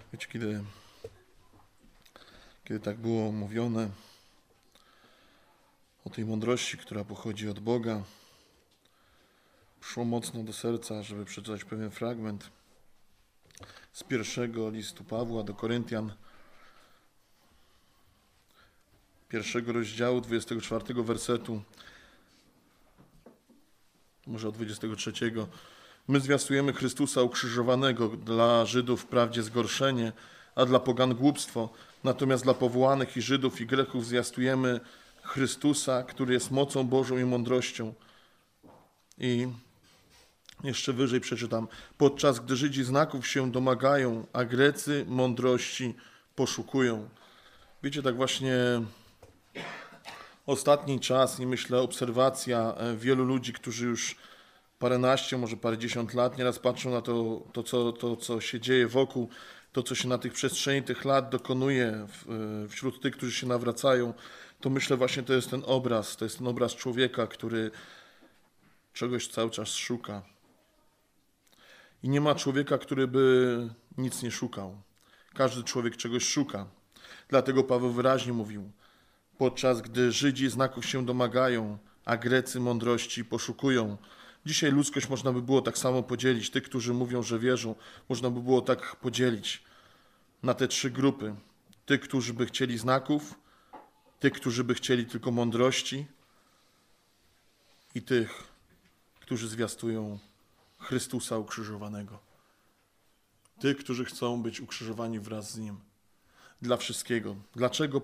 Wiecie, kiedy tak było mówione o tej mądrości, która pochodzi od Boga, przyszło mocno do serca, żeby przeczytać pewien fragment z pierwszego listu Pawła do Koryntian, pierwszego rozdziału, 24 wersetu, może od 23. My zwiastujemy Chrystusa ukrzyżowanego, dla Żydów wprawdzie zgorszenie, a dla pogan głupstwo. Natomiast dla powołanych i Żydów i Greków zwiastujemy Chrystusa, który jest mocą Bożą i mądrością. I jeszcze wyżej przeczytam. Podczas gdy Żydzi znaków się domagają, a Grecy mądrości poszukują. Wiecie, tak właśnie ostatni czas i myślę obserwacja wielu ludzi, którzy już paręnaście, może parędziesiąt lat nieraz patrzą na to, co się dzieje wokół, to, co się na tych przestrzeni tych lat dokonuje wśród tych, którzy się nawracają, to myślę właśnie to jest ten obraz człowieka, który czegoś cały czas szuka. I nie ma człowieka, który by nic nie szukał. Każdy człowiek czegoś szuka. Dlatego Paweł wyraźnie mówił, podczas gdy Żydzi znaków się domagają, a Grecy mądrości poszukują. Dzisiaj ludzkość można by było tak samo podzielić. Tych, którzy mówią, że wierzą, można by było tak podzielić na te trzy grupy. Tych, którzy by chcieli znaków, tych, którzy by chcieli tylko mądrości i tych, którzy zwiastują Chrystusa ukrzyżowanego. Tych, którzy chcą być ukrzyżowani wraz z Nim. Dla wszystkiego. Dlaczego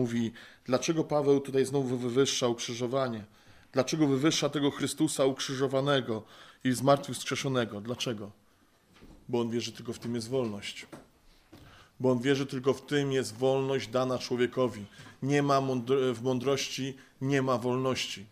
Paweł tutaj znowu wywyższa ukrzyżowanie? Dlaczego wywyższa tego Chrystusa ukrzyżowanego i zmartwychwskrzeszonego? Dlaczego? Bo on wierzy, tylko w tym jest wolność. Bo on wierzy, tylko w tym jest wolność dana człowiekowi. Nie ma w mądrości nie ma wolności.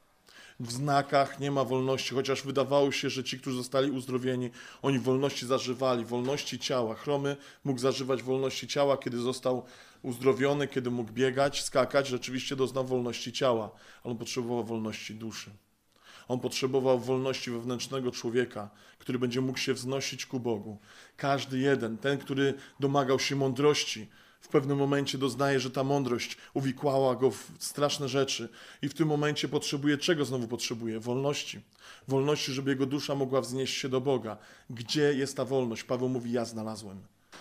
W znakach nie ma wolności, chociaż wydawało się, że ci, którzy zostali uzdrowieni, oni wolności zażywali, wolności ciała. Chromy mógł zażywać wolności ciała, kiedy został uzdrowiony, kiedy mógł biegać, skakać, rzeczywiście doznał wolności ciała, ale on potrzebował wolności duszy. On potrzebował wolności wewnętrznego człowieka, który będzie mógł się wznosić ku Bogu. Każdy jeden, ten, który domagał się mądrości, w pewnym momencie doznaje, że ta mądrość uwikłała go w straszne rzeczy i w tym momencie potrzebuje, czego znowu potrzebuje? Wolności. Wolności, żeby jego dusza mogła wznieść się do Boga. Gdzie jest ta wolność? Paweł mówi, ja znalazłem.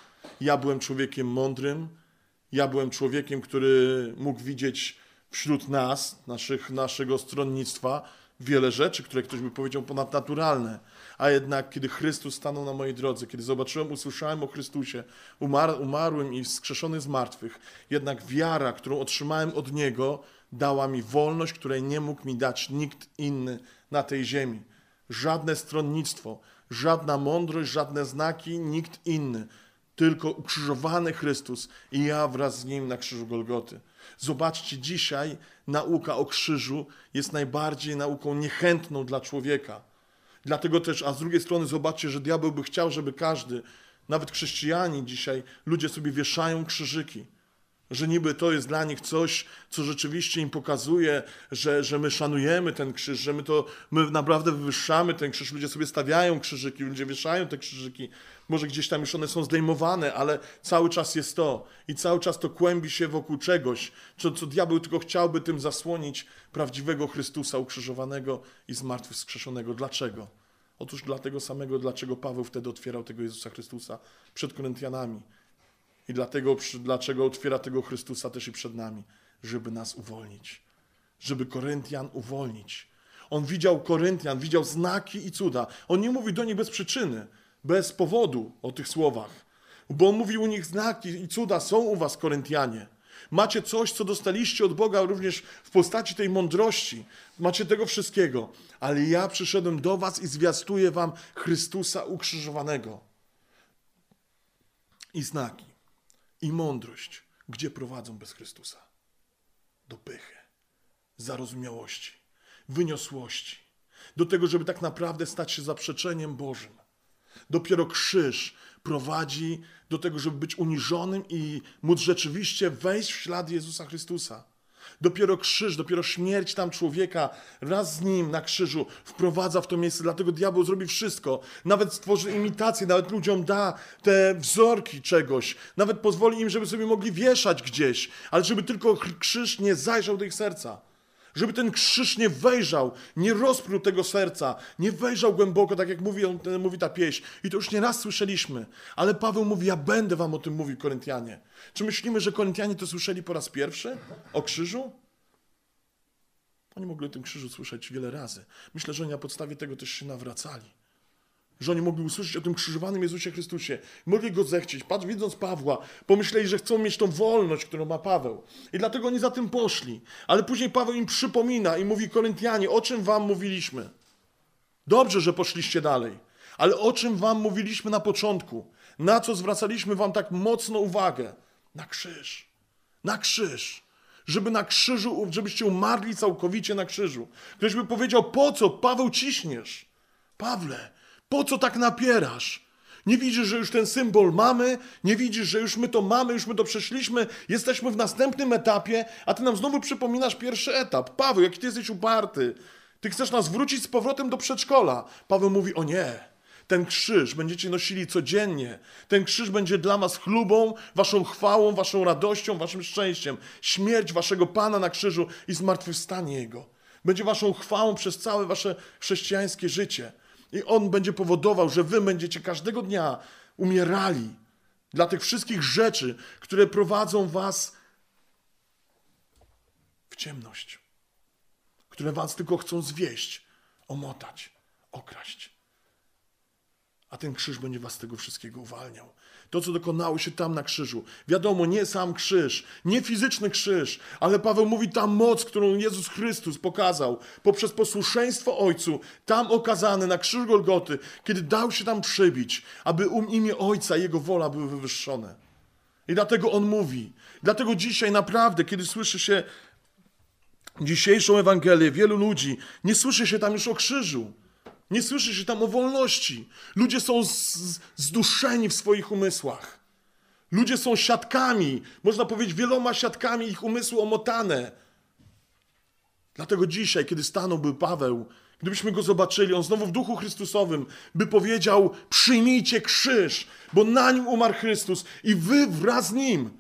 Ja byłem człowiekiem mądrym, ja byłem człowiekiem, który mógł widzieć wśród nas, naszego stronnictwa, wiele rzeczy, które ktoś by powiedział ponadnaturalne. A jednak, kiedy Chrystus stanął na mojej drodze, kiedy usłyszałem o Chrystusie, umarłym i wskrzeszony z martwych, jednak wiara, którą otrzymałem od Niego, dała mi wolność, której nie mógł mi dać nikt inny na tej ziemi. Żadne stronnictwo, żadna mądrość, żadne znaki, nikt inny. Tylko ukrzyżowany Chrystus i ja wraz z Nim na krzyżu Golgoty. Zobaczcie, dzisiaj nauka o krzyżu jest najbardziej nauką niechętną dla człowieka. Dlatego też, a z drugiej strony zobaczcie, że diabeł by chciał, żeby każdy, nawet chrześcijanie dzisiaj, ludzie sobie wieszają krzyżyki. Że niby to jest dla nich coś, co rzeczywiście im pokazuje, że my szanujemy ten krzyż, że my naprawdę wywyższamy ten krzyż. Ludzie sobie stawiają krzyżyki, ludzie wieszają te krzyżyki. Może gdzieś tam już one są zdejmowane, ale cały czas jest to. I cały czas to kłębi się wokół czegoś, co diabeł tylko chciałby tym zasłonić prawdziwego Chrystusa ukrzyżowanego i zmartwychwskrzeszonego. Dlaczego? Otóż dlatego samego, dlaczego Paweł wtedy otwierał tego Jezusa Chrystusa przed Koryntianami. I dlaczego otwiera tego Chrystusa też i przed nami? Żeby nas uwolnić. Żeby Koryntian uwolnić. On widział Koryntian, widział znaki i cuda. On nie mówi do nich bez przyczyny, bez powodu o tych słowach. Bo on mówi u nich znaki i cuda są u was, Koryntianie. Macie coś, co dostaliście od Boga również w postaci tej mądrości. Macie tego wszystkiego. Ale ja przyszedłem do was i zwiastuję wam Chrystusa ukrzyżowanego. I znaki. I mądrość, gdzie prowadzą bez Chrystusa? Do pychy, zarozumiałości, wyniosłości, do tego, żeby tak naprawdę stać się zaprzeczeniem Bożym. Dopiero krzyż prowadzi do tego, żeby być uniżonym i móc rzeczywiście wejść w ślad Jezusa Chrystusa. Dopiero krzyż, dopiero śmierć tam człowieka wraz z nim na krzyżu wprowadza w to miejsce. Dlatego diabeł zrobi wszystko. Nawet stworzy imitację, nawet ludziom da te wzorki czegoś. Nawet pozwoli im, żeby sobie mogli wieszać gdzieś. Ale żeby tylko krzyż nie zajrzał do ich serca. Żeby ten krzyż nie wejrzał, nie rozpruł tego serca, nie wejrzał głęboko, tak jak mówi ta pieśń. I to już nieraz słyszeliśmy. Ale Paweł mówi, ja będę wam o tym mówił, Koryntianie. Czy myślimy, że Koryntianie to słyszeli po raz pierwszy? O krzyżu? Oni mogli o tym krzyżu słyszeć wiele razy. Myślę, że oni na podstawie tego też się nawracali. Że oni mogli usłyszeć o tym krzyżowanym Jezusie Chrystusie. Mogli Go zechcieć. Patrz, widząc Pawła, pomyśleli, że chcą mieć tą wolność, którą ma Paweł. I dlatego oni za tym poszli. Ale później Paweł im przypomina i mówi, Koryntianie, o czym wam mówiliśmy? Dobrze, że poszliście dalej. Ale o czym wam mówiliśmy na początku? Na co zwracaliśmy wam tak mocno uwagę? Na krzyż. Na krzyż. Żeby na krzyżu, żebyście umarli całkowicie na krzyżu. Ktoś by powiedział, po co, Paweł, ciśniesz? Pawle, po co tak napierasz? Nie widzisz, że już ten symbol mamy? Nie widzisz, że już my to mamy, już my to przeszliśmy? Jesteśmy w następnym etapie, a ty nam znowu przypominasz pierwszy etap. Paweł, jaki ty jesteś uparty. Ty chcesz nas wrócić z powrotem do przedszkola. Paweł mówi, o nie. Ten krzyż będziecie nosili codziennie. Ten krzyż będzie dla was chlubą, waszą chwałą, waszą radością, waszym szczęściem. Śmierć waszego Pana na krzyżu i zmartwychwstanie Jego. Będzie waszą chwałą przez całe wasze chrześcijańskie życie. I On będzie powodował, że wy będziecie każdego dnia umierali dla tych wszystkich rzeczy, które prowadzą was w ciemność. Które was tylko chcą zwieść, omotać, okraść. A ten krzyż będzie was z tego wszystkiego uwalniał. To, co dokonało się tam na krzyżu. Wiadomo, nie sam krzyż, nie fizyczny krzyż, ale Paweł mówi, ta moc, którą Jezus Chrystus pokazał poprzez posłuszeństwo Ojcu, tam okazane na krzyżu Golgoty, kiedy dał się tam przybić, aby imię Ojca i Jego wola były wywyższone. I dlatego On mówi. Dlatego dzisiaj naprawdę, kiedy słyszy się dzisiejszą Ewangelię, wielu ludzi, nie słyszy się tam już o krzyżu. Nie słyszy się tam o wolności. Ludzie są zduszeni w swoich umysłach. Ludzie są siatkami, można powiedzieć wieloma siatkami ich umysłu omotane. Dlatego dzisiaj, kiedy stanąłby Paweł, gdybyśmy go zobaczyli, on znowu w duchu Chrystusowym by powiedział, przyjmijcie krzyż, bo na nim umarł Chrystus i wy wraz z nim.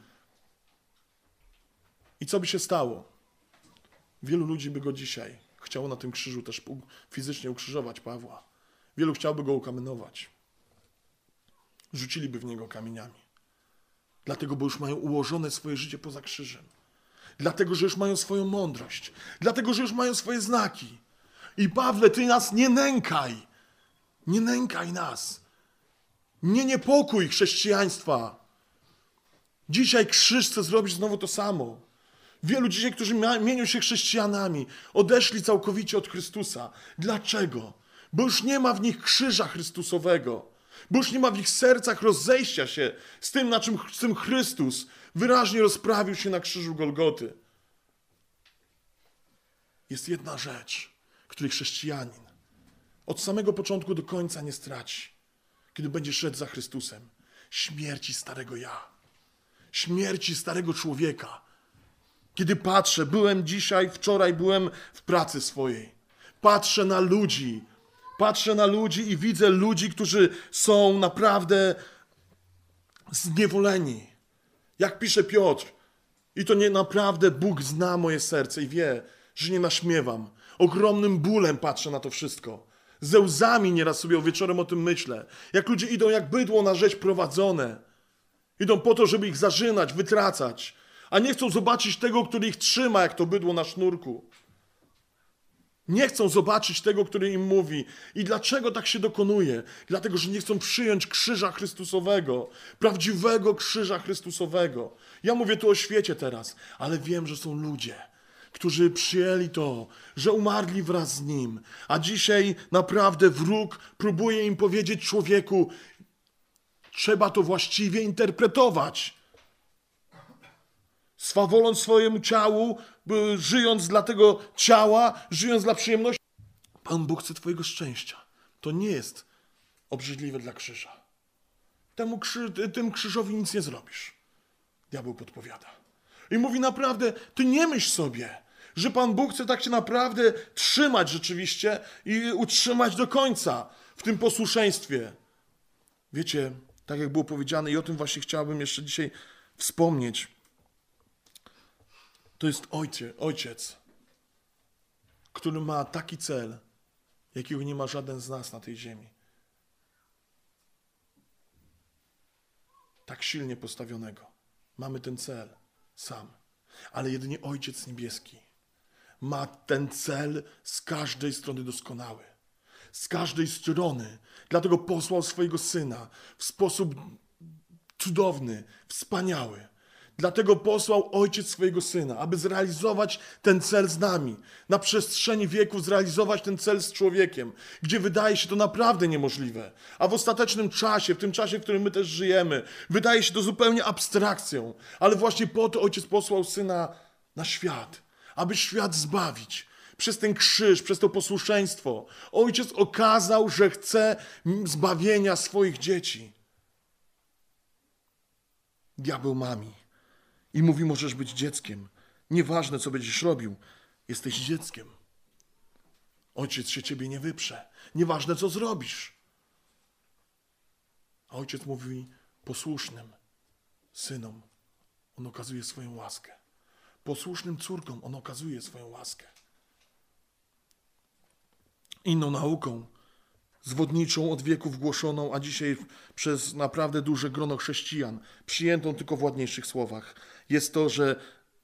I co by się stało? Wielu ludzi by go dzisiaj chciało na tym krzyżu też fizycznie ukrzyżować Pawła. Wielu chciałoby go ukamienować. Rzuciliby w niego kamieniami. Dlatego, bo już mają ułożone swoje życie poza krzyżem. Dlatego, że już mają swoją mądrość. Dlatego, że już mają swoje znaki. I Pawle, ty nas nie nękaj. Nie nękaj nas. Nie niepokój chrześcijaństwa. Dzisiaj krzyż chce zrobić znowu to samo. Wielu dzisiaj, którzy mienią się chrześcijanami, odeszli całkowicie od Chrystusa. Dlaczego? Bo już nie ma w nich krzyża Chrystusowego. Bo już nie ma w ich sercach rozejścia się z tym, na czym Chrystus wyraźnie rozprawił się na krzyżu Golgoty. Jest jedna rzecz, której chrześcijanin od samego początku do końca nie straci, kiedy będzie szedł za Chrystusem. Śmierci starego ja. Śmierci starego człowieka. Kiedy patrzę, wczoraj byłem w pracy swojej. Patrzę na ludzi i widzę ludzi, którzy są naprawdę zniewoleni. Jak pisze Piotr, i to nie naprawdę Bóg zna moje serce i wie, że nie naśmiewam. Ogromnym bólem patrzę na to wszystko. Ze łzami nieraz sobie wieczorem o tym myślę. Jak ludzie idą jak bydło na rzeź prowadzone. Idą po to, żeby ich zarzynać, wytracać. A nie chcą zobaczyć tego, który ich trzyma, jak to bydło na sznurku. Nie chcą zobaczyć tego, który im mówi. I dlaczego tak się dokonuje? Dlatego, że nie chcą przyjąć krzyża Chrystusowego. Prawdziwego krzyża Chrystusowego. Ja mówię tu o świecie teraz, ale wiem, że są ludzie, którzy przyjęli to, że umarli wraz z Nim. A dzisiaj naprawdę wróg próbuje im powiedzieć, człowieku, trzeba to właściwie interpretować. Swawoląc swojemu ciału, żyjąc dla tego ciała, żyjąc dla przyjemności. Pan Bóg chce twojego szczęścia. To nie jest obrzydliwe dla krzyża. Tym krzyżowi nic nie zrobisz. Diabeł podpowiada. I mówi naprawdę, ty nie myśl sobie, że Pan Bóg chce tak się naprawdę trzymać rzeczywiście i utrzymać do końca w tym posłuszeństwie. Wiecie, tak jak było powiedziane i o tym właśnie chciałbym jeszcze dzisiaj wspomnieć. To jest ojciec, który ma taki cel, jakiego nie ma żaden z nas na tej ziemi. Tak silnie postawionego. Mamy ten cel sam. Ale jedynie Ojciec Niebieski ma ten cel z każdej strony doskonały. Z każdej strony. Dlatego posłał swojego Syna w sposób cudowny, wspaniały. Dlatego posłał Ojciec swojego Syna, aby zrealizować ten cel z nami. Na przestrzeni wieków zrealizować ten cel z człowiekiem, gdzie wydaje się to naprawdę niemożliwe. A w ostatecznym czasie, w tym czasie, w którym my też żyjemy, wydaje się to zupełnie abstrakcją. Ale właśnie po to Ojciec posłał Syna na świat, aby świat zbawić. Przez ten krzyż, przez to posłuszeństwo. Ojciec okazał, że chce zbawienia swoich dzieci. Diabeł mami. I mówi, możesz być dzieckiem. Nieważne, co będziesz robił, jesteś dzieckiem. Ojciec się ciebie nie wyprze. Nieważne, co zrobisz. A ojciec mówi posłusznym synom. On okazuje swoją łaskę. Posłusznym córkom on okazuje swoją łaskę. Inną nauką, zwodniczą od wieków głoszoną, a dzisiaj przez naprawdę duże grono chrześcijan, przyjętą tylko w ładniejszych słowach, jest to, że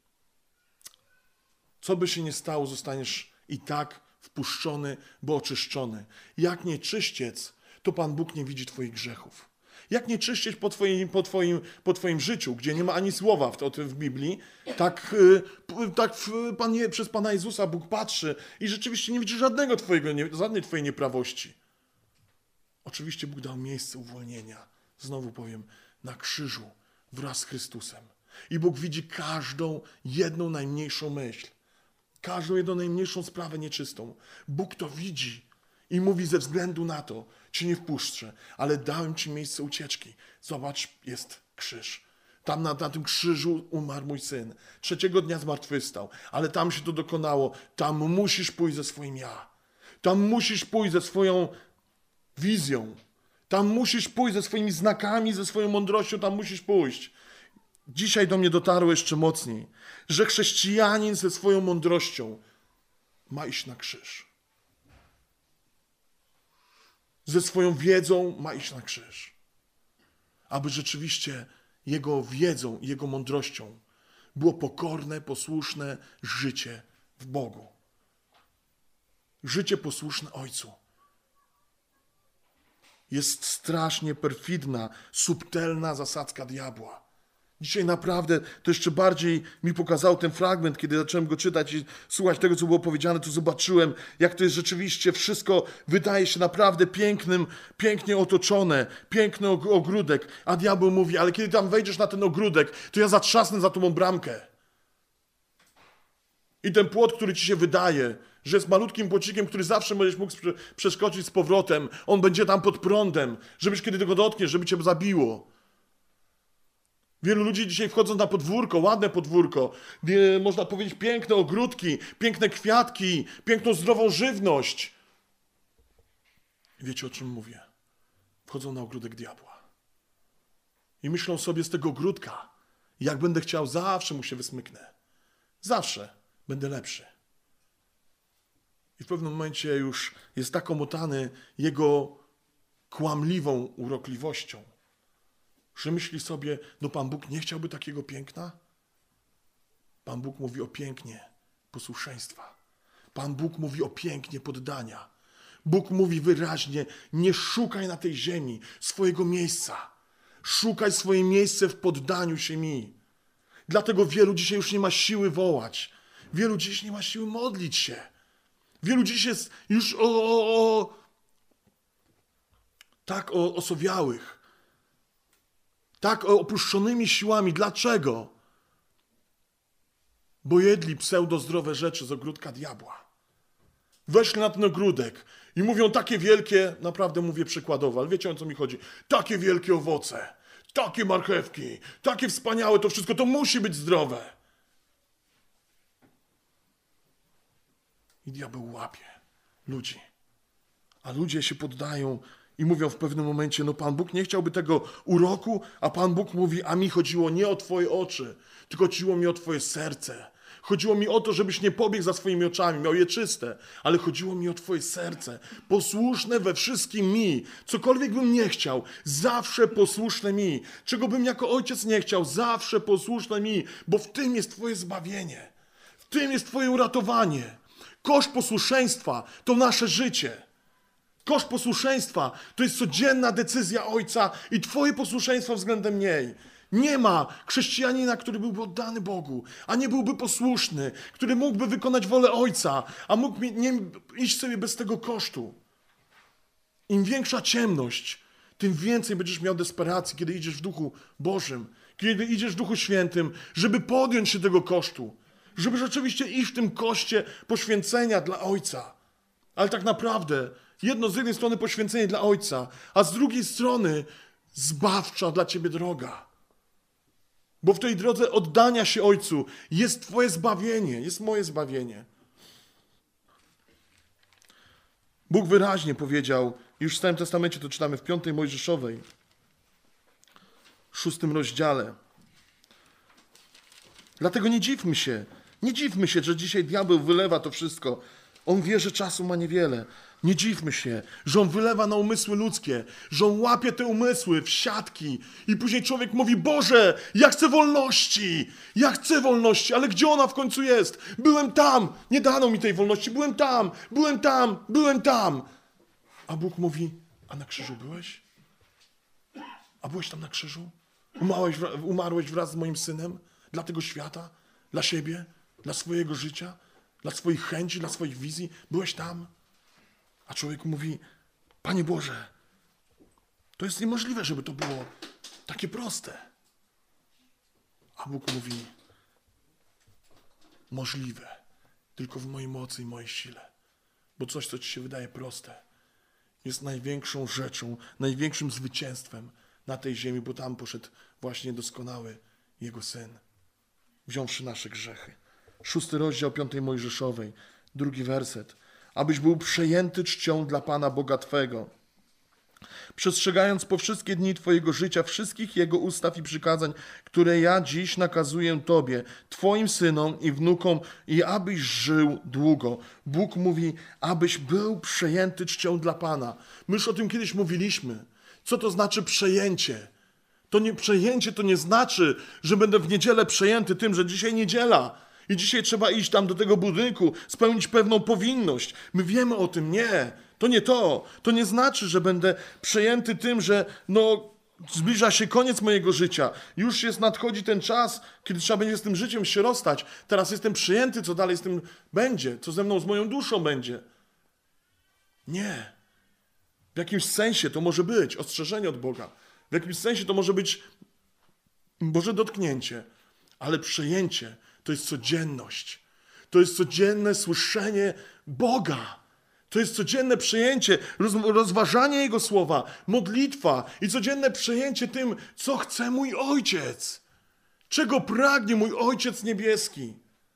co by się nie stało, zostaniesz i tak wpuszczony, bo oczyszczony. Jak nie czyściec, to Pan Bóg nie widzi twoich grzechów. Jak nie czyścić po twoim życiu, gdzie nie ma ani słowa o tym w Biblii, tak przez Pana Jezusa Bóg patrzy i rzeczywiście nie widzi żadnej twojej nieprawości. Oczywiście Bóg dał miejsce uwolnienia, znowu powiem, na krzyżu wraz z Chrystusem. I Bóg widzi każdą jedną najmniejszą myśl, każdą jedną najmniejszą sprawę nieczystą. Bóg to widzi i mówi, ze względu na to cię nie wpuszczę, ale dałem ci miejsce ucieczki. Zobacz, jest krzyż. Tam na tym krzyżu umarł mój syn. 3. dnia zmartwychwstał, ale tam się to dokonało. Tam musisz pójść ze swoim ja. Tam musisz pójść ze swoją wizją. Tam musisz pójść ze swoimi znakami, ze swoją mądrością, tam musisz pójść. Dzisiaj do mnie dotarło jeszcze mocniej, że chrześcijanin ze swoją mądrością ma iść na krzyż. Ze swoją wiedzą ma iść na krzyż. Aby rzeczywiście jego wiedzą i jego mądrością było pokorne, posłuszne życie w Bogu. Życie posłuszne Ojcu. Jest strasznie perfidna, subtelna zasadzka diabła. Dzisiaj naprawdę to jeszcze bardziej mi pokazał ten fragment, kiedy zacząłem go czytać i słuchać tego, co było powiedziane, to zobaczyłem, jak to jest rzeczywiście wszystko, wydaje się naprawdę pięknie otoczone, piękny ogródek, a diabeł mówi, ale kiedy tam wejdziesz na ten ogródek, to ja zatrzasnę za tobą bramkę. I ten płot, który ci się wydaje, że jest malutkim płocikiem, który zawsze będziesz mógł przeskoczyć z powrotem, on będzie tam pod prądem, żebyś kiedy tego dotkniesz, żeby cię zabiło. Wielu ludzi dzisiaj wchodząc na podwórko, ładne podwórko, można powiedzieć piękne ogródki, piękne kwiatki, piękną zdrową żywność. I wiecie, o czym mówię? Wchodzą na ogródek diabła. I myślą sobie z tego ogródka, jak będę chciał, zawsze mu się wysmyknę. Zawsze będę lepszy. I w pewnym momencie już jest tak omotany jego kłamliwą urokliwością, że myśli sobie, no Pan Bóg nie chciałby takiego piękna? Pan Bóg mówi o pięknie posłuszeństwa. Pan Bóg mówi o pięknie poddania. Bóg mówi wyraźnie, nie szukaj na tej ziemi swojego miejsca. Szukaj swoje miejsce w poddaniu się mi. Dlatego wielu dzisiaj już nie ma siły wołać. Wielu dziś nie ma siły modlić się. Wielu dziś jest już tak osowiałych, tak opuszczonymi siłami. Dlaczego? Bo jedli pseudozdrowe rzeczy z ogródka diabła. Weszli na ten ogródek i mówią takie wielkie, naprawdę mówię przykładowo, ale wiecie, o co mi chodzi, takie wielkie owoce, takie marchewki, takie wspaniałe to wszystko, to musi być zdrowe. I diabeł łapie ludzi. A ludzie się poddają i mówią w pewnym momencie, no Pan Bóg nie chciałby tego uroku, a Pan Bóg mówi, a mi chodziło nie o twoje oczy, tylko chodziło mi o twoje serce. Chodziło mi o to, żebyś nie pobiegł za swoimi oczami, miał je czyste, ale chodziło mi o twoje serce, posłuszne we wszystkim mi. Cokolwiek bym nie chciał, zawsze posłuszne mi. Czego bym jako ojciec nie chciał, zawsze posłuszne mi, bo w tym jest twoje zbawienie. W tym jest twoje uratowanie. Koszt posłuszeństwa to nasze życie. Koszt posłuszeństwa to jest codzienna decyzja Ojca i twoje posłuszeństwo względem niej. Nie ma chrześcijanina, który byłby oddany Bogu, a nie byłby posłuszny, który mógłby wykonać wolę Ojca, a mógł nie iść sobie bez tego kosztu. Im większa ciemność, tym więcej będziesz miał desperacji, kiedy idziesz w Duchu Bożym, kiedy idziesz w Duchu Świętym, żeby podjąć się tego kosztu, żeby rzeczywiście iść w tym koszcie poświęcenia dla Ojca. Ale tak naprawdę jedno z jednej strony poświęcenie dla Ojca, a z drugiej strony zbawcza dla ciebie droga. Bo w tej drodze oddania się Ojcu jest twoje zbawienie, jest moje zbawienie. Bóg wyraźnie powiedział, już w Starym Testamencie to czytamy w 5 Mojżeszowej, 6 rozdziale. Dlatego nie dziwmy się, że dzisiaj diabeł wylewa to wszystko. On wie, że czasu ma niewiele. Nie dziwmy się, że on wylewa na umysły ludzkie, że on łapie te umysły w siatki i później człowiek mówi, Boże, ja chcę wolności, ale gdzie ona w końcu jest? Byłem tam, nie dano mi tej wolności, byłem tam. A Bóg mówi, a na krzyżu byłeś? A byłeś tam na krzyżu? Umarłeś wraz z moim synem? Dla tego świata? Dla siebie? Dla swojego życia? Dla swoich chęci? Dla swoich wizji? Byłeś tam? A człowiek mówi, Panie Boże, to jest niemożliwe, żeby to było takie proste. A Bóg mówi, możliwe, tylko w mojej mocy i mojej sile. Bo coś, co ci się wydaje proste, jest największą rzeczą, największym zwycięstwem na tej ziemi, bo tam poszedł właśnie doskonały Jego Syn, wziąwszy nasze grzechy. 6 rozdział 5 Mojżeszowej, 2 werset. Abyś był przejęty czcią dla Pana Boga Twego, przestrzegając po wszystkie dni Twojego życia wszystkich Jego ustaw i przykazań, które ja dziś nakazuję Tobie, Twoim synom i wnukom, i abyś żył długo. Bóg mówi, abyś był przejęty czcią dla Pana. My już o tym kiedyś mówiliśmy. Co to znaczy przejęcie? Przejęcie to nie znaczy, że będę w niedzielę przejęty tym, że dzisiaj niedziela i dzisiaj trzeba iść tam do tego budynku, spełnić pewną powinność. My wiemy o tym. Nie, to nie to. To nie znaczy, że będę przejęty tym, że zbliża się koniec mojego życia. Już nadchodzi ten czas, kiedy trzeba będzie z tym życiem się rozstać. Teraz jestem przyjęty, co dalej z tym będzie, co ze mną, z moją duszą będzie. Nie. W jakimś sensie to może być ostrzeżenie od Boga. W jakimś sensie to może być Boże dotknięcie. Ale przejęcie to jest codzienność. To jest codzienne słyszenie Boga. To jest codzienne przejęcie, rozważanie Jego słowa, modlitwa i codzienne przejęcie tym, co chce mój Ojciec. Czego pragnie mój Ojciec niebieski.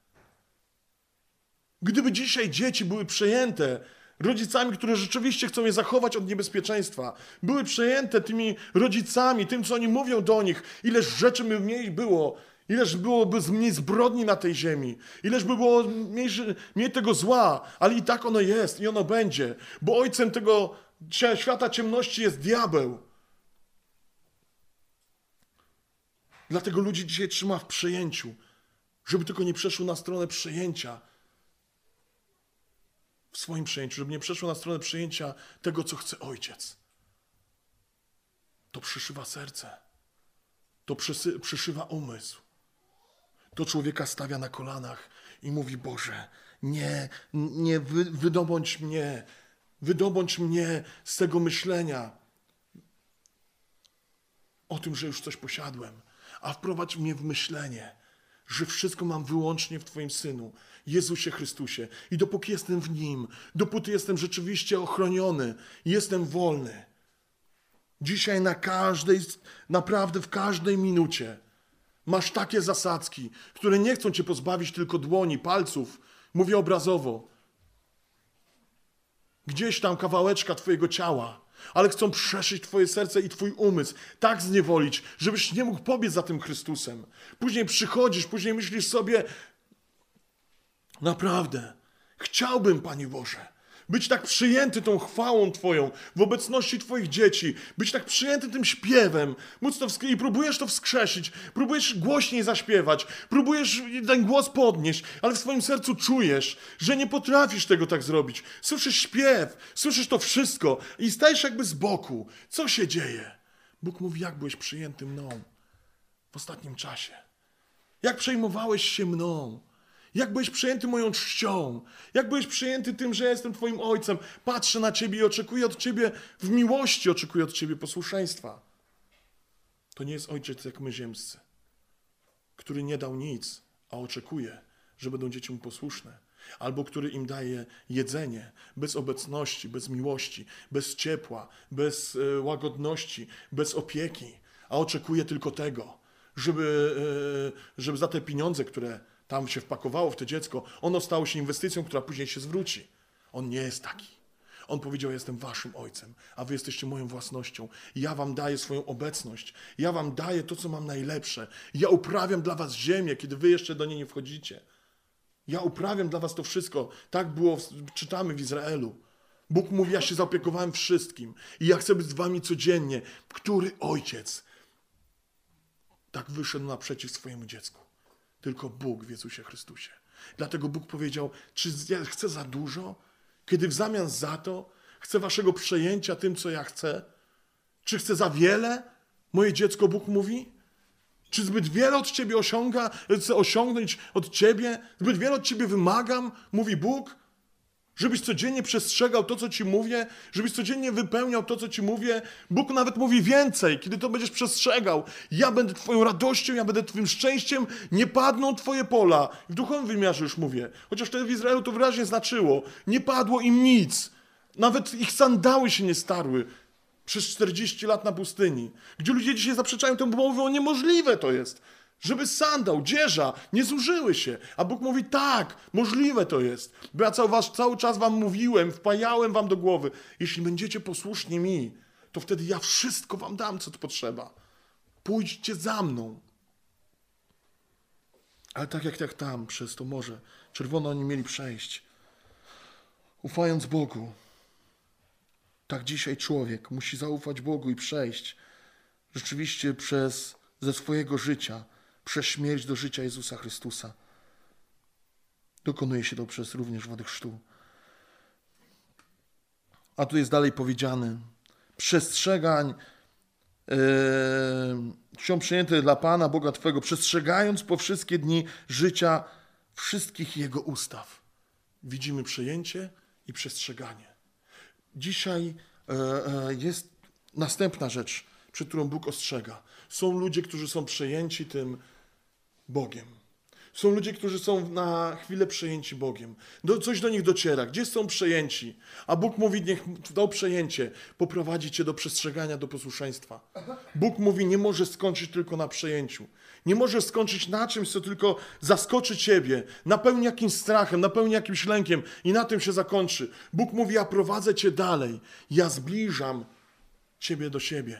Gdyby dzisiaj dzieci były przejęte rodzicami, którzy rzeczywiście chcą je zachować od niebezpieczeństwa, były przejęte tymi rodzicami, tym, co oni mówią do nich, ileż rzeczy by mniej było, ileż byłoby mniej zbrodni na tej ziemi, ileż by było mniej tego zła, ale i tak ono jest i ono będzie, bo ojcem tego świata ciemności jest diabeł. Dlatego ludzi dzisiaj trzyma w przejęciu, żeby tylko nie przeszło na stronę przejęcia, w swoim przejęciu, żeby nie przeszło na stronę przejęcia tego, co chce Ojciec. To przyszywa serce, to przyszywa umysł. To człowieka stawia na kolanach i mówi, Boże, nie wydobądź mnie z tego myślenia o tym, że już coś posiadłem, a wprowadź mnie w myślenie, że wszystko mam wyłącznie w Twoim Synu, Jezusie Chrystusie. I dopóki jestem w Nim, dopóty jestem rzeczywiście ochroniony, jestem wolny. Dzisiaj naprawdę w każdej minucie masz takie zasadzki, które nie chcą cię pozbawić tylko dłoni, palców, mówię obrazowo, gdzieś tam kawałeczka twojego ciała, ale chcą przeszyć twoje serce i twój umysł, tak zniewolić, żebyś nie mógł pobiec za tym Chrystusem. Później przychodzisz, później myślisz sobie, naprawdę, chciałbym, Panie Boże, być tak przyjęty tą chwałą Twoją w obecności Twoich dzieci, być tak przyjęty tym śpiewem, móc to i próbujesz to wskrzesić, próbujesz głośniej zaśpiewać, próbujesz ten głos podnieść, ale w swoim sercu czujesz, że nie potrafisz tego tak zrobić. Słyszysz śpiew, słyszysz to wszystko i stajesz jakby z boku. Co się dzieje? Bóg mówi, jak byłeś przyjęty mną w ostatnim czasie. Jak przejmowałeś się mną. Jak byłeś przyjęty moją czcią, jak byłeś przyjęty tym, że ja jestem Twoim Ojcem, patrzę na Ciebie i oczekuję od Ciebie, w miłości oczekuję od Ciebie posłuszeństwa. To nie jest Ojciec jak my ziemscy, który nie dał nic, a oczekuje, że będą dzieci mu posłuszne. Albo który im daje jedzenie bez obecności, bez miłości, bez ciepła, bez łagodności, bez opieki, a oczekuje tylko tego, żeby za te pieniądze, które tam się wpakowało w to dziecko, ono stało się inwestycją, która później się zwróci. On nie jest taki. On powiedział, jestem waszym ojcem, a wy jesteście moją własnością. Ja wam daję swoją obecność. Ja wam daję to, co mam najlepsze. Ja uprawiam dla was ziemię, kiedy wy jeszcze do niej nie wchodzicie. Ja uprawiam dla was to wszystko. Tak było, czytamy w Izraelu. Bóg mówi, ja się zaopiekowałem wszystkim i ja chcę być z wami codziennie. Który ojciec tak wyszedł naprzeciw swojemu dziecku? Tylko Bóg w Jezusie Chrystusie. Dlatego Bóg powiedział, czy ja chcę za dużo? Kiedy w zamian za to chcę waszego przejęcia tym, co ja chcę? Czy chcę za wiele? Moje dziecko, Bóg mówi? Czy zbyt wiele od ciebie chcę osiągnąć od ciebie? Zbyt wiele od ciebie wymagam? Mówi Bóg. Żebyś codziennie przestrzegał to, co ci mówię, żebyś codziennie wypełniał to, co ci mówię. Bóg nawet mówi więcej, kiedy to będziesz przestrzegał. Ja będę twoją radością, ja będę twoim szczęściem, nie padną twoje pola. W duchowym wymiarze już mówię. Chociaż wtedy w Izraelu to wyraźnie znaczyło. Nie padło im nic. Nawet ich sandały się nie starły przez 40 lat na pustyni. Gdzie ludzie dzisiaj zaprzeczają temu, bo mówią, niemożliwe to jest. Żeby sandał, dzieża nie zużyły się. A Bóg mówi, tak, możliwe to jest. Bo ja cały czas wam mówiłem, wpajałem wam do głowy. Jeśli będziecie posłuszni mi, to wtedy ja wszystko wam dam, co to potrzeba. Pójdźcie za mną. Ale tak jak tam, przez to morze czerwone oni mieli przejść. Ufając Bogu. Tak dzisiaj człowiek musi zaufać Bogu i przejść rzeczywiście ze swojego życia, przez śmierć do życia Jezusa Chrystusa. Dokonuje się to przez również wody chrztu. A tu jest dalej powiedziane, przestrzegań, są przyjęte dla Pana, Boga Twego, przestrzegając po wszystkie dni życia wszystkich Jego ustaw. Widzimy przejęcie i przestrzeganie. Dzisiaj jest następna rzecz, przed którą Bóg ostrzega. Są ludzie, którzy są przejęci tym Bogiem. Są ludzie, którzy są na chwilę przejęci Bogiem. Coś do nich dociera. Gdzie są przejęci? A Bóg mówi, niech to przejęcie poprowadzi cię do przestrzegania, do posłuszeństwa. Bóg mówi, nie może skończyć tylko na przejęciu. Nie może skończyć na czymś, co tylko zaskoczy ciebie, napełni jakimś strachem, napełni jakimś lękiem i na tym się zakończy. Bóg mówi, ja prowadzę cię dalej. Ja zbliżam ciebie do siebie.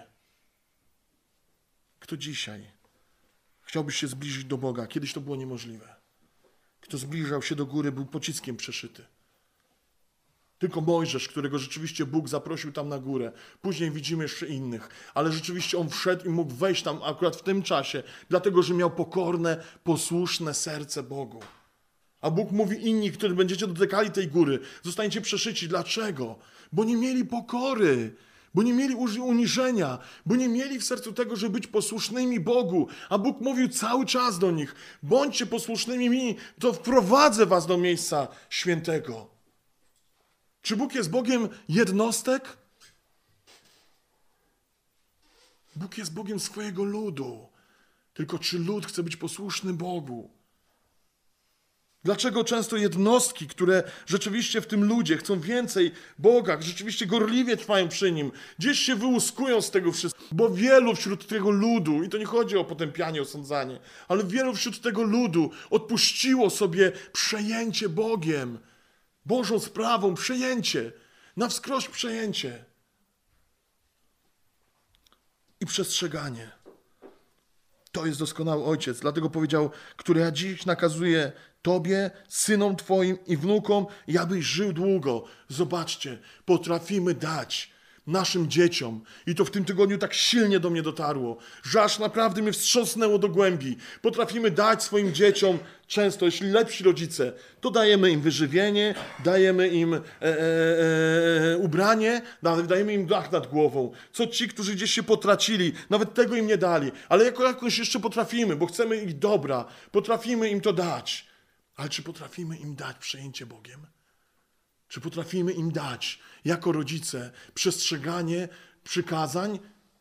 Kto dzisiaj chciałbyś się zbliżyć do Boga? Kiedyś to było niemożliwe. Kto zbliżał się do góry, był pociskiem przeszyty. Tylko Mojżesz, którego rzeczywiście Bóg zaprosił tam na górę. Później widzimy jeszcze innych. Ale rzeczywiście on wszedł i mógł wejść tam akurat w tym czasie, dlatego że miał pokorne, posłuszne serce Bogu. A Bóg mówi, inni, którzy będziecie dotykali tej góry, zostaniecie przeszyci. Dlaczego? Bo nie mieli pokory. Bo nie mieli uniżenia, bo nie mieli w sercu tego, żeby być posłusznymi Bogu. A Bóg mówił cały czas do nich, bądźcie posłusznymi mi, to wprowadzę was do miejsca świętego. Czy Bóg jest Bogiem jednostek? Bóg jest Bogiem swojego ludu. Tylko czy lud chce być posłuszny Bogu? Dlaczego często jednostki, które rzeczywiście w tym ludzie chcą więcej Boga, rzeczywiście gorliwie trwają przy Nim, gdzieś się wyłuskują z tego wszystkiego, bo wielu wśród tego ludu, i to nie chodzi o potępianie, osądzanie, ale wielu wśród tego ludu odpuściło sobie przejęcie Bogiem, Bożą sprawą, przejęcie. Na wskroś przejęcie. I przestrzeganie. To jest doskonały Ojciec. Dlatego powiedział, który ja dziś nakazuję Tobie, synom Twoim i wnukom, i abyś żył długo. Zobaczcie, potrafimy dać naszym dzieciom. I to w tym tygodniu tak silnie do mnie dotarło, że aż naprawdę mnie wstrząsnęło do głębi. Potrafimy dać swoim dzieciom często, jeśli lepsi rodzice, to dajemy im wyżywienie, dajemy im ubranie, dajemy im dach nad głową. Co ci, którzy gdzieś się potracili, nawet tego im nie dali. Ale jakoś jeszcze potrafimy, bo chcemy ich dobra, potrafimy im to dać. Ale czy potrafimy im dać przejęcie Bogiem? Czy potrafimy im dać, jako rodzice, przestrzeganie przykazań?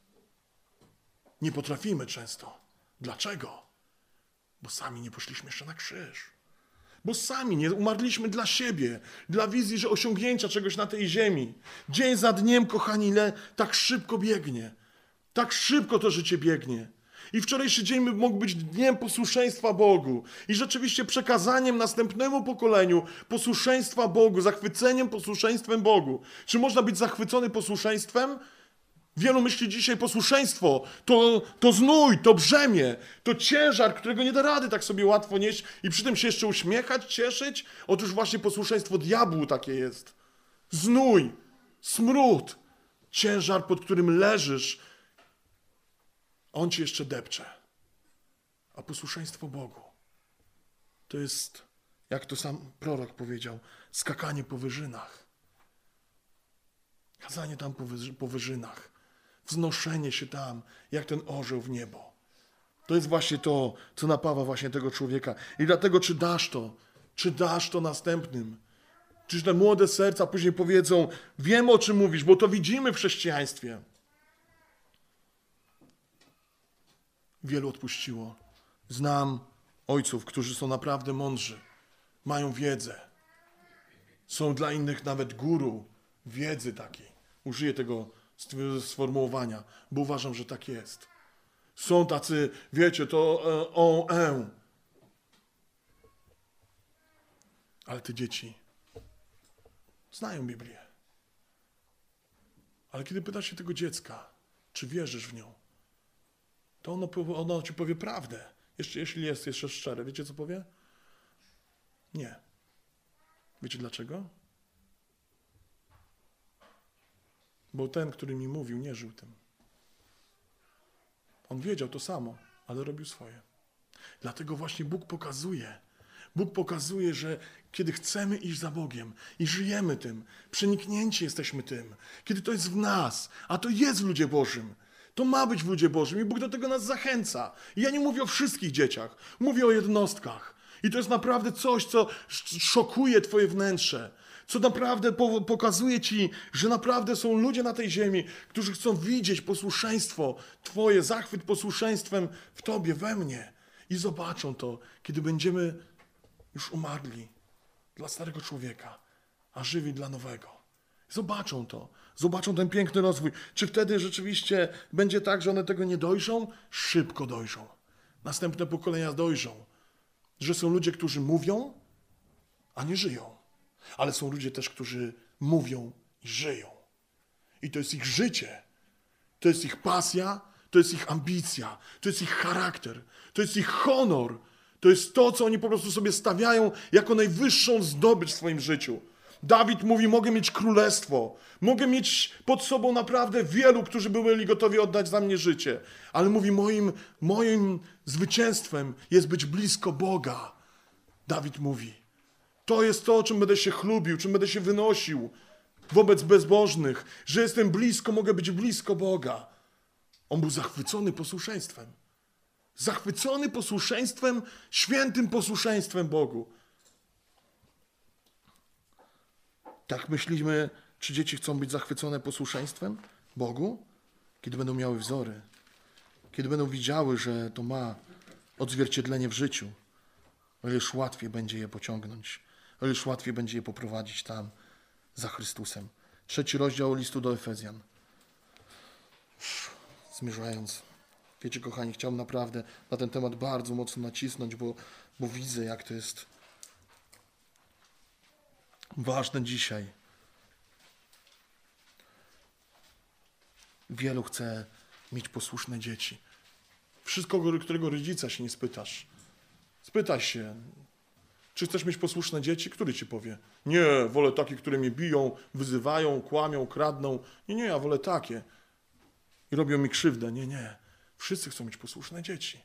Nie potrafimy często. Dlaczego? Bo sami nie poszliśmy jeszcze na krzyż. Bo sami nie umarliśmy dla siebie, dla wizji, że osiągnięcia czegoś na tej ziemi. Dzień za dniem, kochani, ile tak szybko biegnie. Tak szybko to życie biegnie. I wczorajszy dzień mógł być dniem posłuszeństwa Bogu. I rzeczywiście przekazaniem następnemu pokoleniu posłuszeństwa Bogu, zachwyceniem posłuszeństwem Bogu. Czy można być zachwycony posłuszeństwem? Wielu myśli dzisiaj posłuszeństwo to znój, to brzemię, to ciężar, którego nie da rady tak sobie łatwo nieść i przy tym się jeszcze uśmiechać, cieszyć. Otóż właśnie posłuszeństwo diabłu takie jest. Znój, smród, ciężar, pod którym leżysz, on ci jeszcze depcze. A posłuszeństwo Bogu to jest, jak to sam prorok powiedział, skakanie po wyżynach. Kazanie tam po wyżynach. Wznoszenie się tam, jak ten orzeł w niebo. To jest właśnie to, co napawa właśnie tego człowieka. I dlatego, czy dasz to następnym? Czyż te młode serca później powiedzą, wiem, o czym mówisz, bo to widzimy w chrześcijaństwie. Wielu odpuściło. Znam ojców, którzy są naprawdę mądrzy, mają wiedzę. Są dla innych nawet guru wiedzy takiej. Użyję tego sformułowania, bo uważam, że tak jest. Są tacy, wiecie, to ale te dzieci znają Biblię. Ale kiedy pytasz się tego dziecka, czy wierzysz w nią, to ono ci powie prawdę. Jeśli jest jeszcze szczere. Wiecie, co powie? Nie. Wiecie dlaczego? Bo ten, który mi mówił, nie żył tym. On wiedział to samo, ale robił swoje. Dlatego właśnie Bóg pokazuje, że kiedy chcemy iść za Bogiem i żyjemy tym, przeniknięci jesteśmy tym, kiedy to jest w nas, a to jest w ludzie Bożym, to ma być w ludzie Bożym i Bóg do tego nas zachęca. I ja nie mówię o wszystkich dzieciach, mówię o jednostkach. I to jest naprawdę coś, co szokuje twoje wnętrze, co naprawdę pokazuje ci, że naprawdę są ludzie na tej ziemi, którzy chcą widzieć posłuszeństwo twoje, zachwyt posłuszeństwem w tobie, we mnie. I zobaczą to, kiedy będziemy już umarli dla starego człowieka, a żywi dla nowego. Zobaczą to. Zobaczą ten piękny rozwój. Czy wtedy rzeczywiście będzie tak, że one tego nie dojrzą? Szybko dojrzą. Następne pokolenia dojrzą. Że są ludzie, którzy mówią, a nie żyją. Ale są ludzie też, którzy mówią i żyją. I to jest ich życie. To jest ich pasja, to jest ich ambicja, to jest ich charakter, to jest ich honor. To jest to, co oni po prostu sobie stawiają jako najwyższą zdobycz w swoim życiu. Dawid mówi, mogę mieć królestwo, mogę mieć pod sobą naprawdę wielu, którzy byli gotowi oddać za mnie życie. Ale mówi, moim zwycięstwem jest być blisko Boga. Dawid mówi, to jest to, czym będę się chlubił, czym będę się wynosił wobec bezbożnych, że jestem blisko, mogę być blisko Boga. On był zachwycony posłuszeństwem. Zachwycony posłuszeństwem, świętym posłuszeństwem Bogu. Tak myślimy, czy dzieci chcą być zachwycone posłuszeństwem Bogu? Kiedy będą miały wzory. Kiedy będą widziały, że to ma odzwierciedlenie w życiu. O ileż łatwiej będzie je pociągnąć. O ileż łatwiej będzie je poprowadzić tam za Chrystusem. 3 rozdział listu do Efezjan. Zmierzając. Wiecie, kochani, chciałbym naprawdę na ten temat bardzo mocno nacisnąć, bo widzę, jak to jest ważne dzisiaj. wielu chce mieć posłuszne dzieci. Wszystko, którego rodzica się nie spytasz. Spytaj się, czy chcesz mieć posłuszne dzieci? Który ci powie? Nie, wolę takie, które mnie biją, wyzywają, kłamią, kradną. Nie, ja wolę takie. I robią mi krzywdę. Nie. Wszyscy chcą mieć posłuszne dzieci.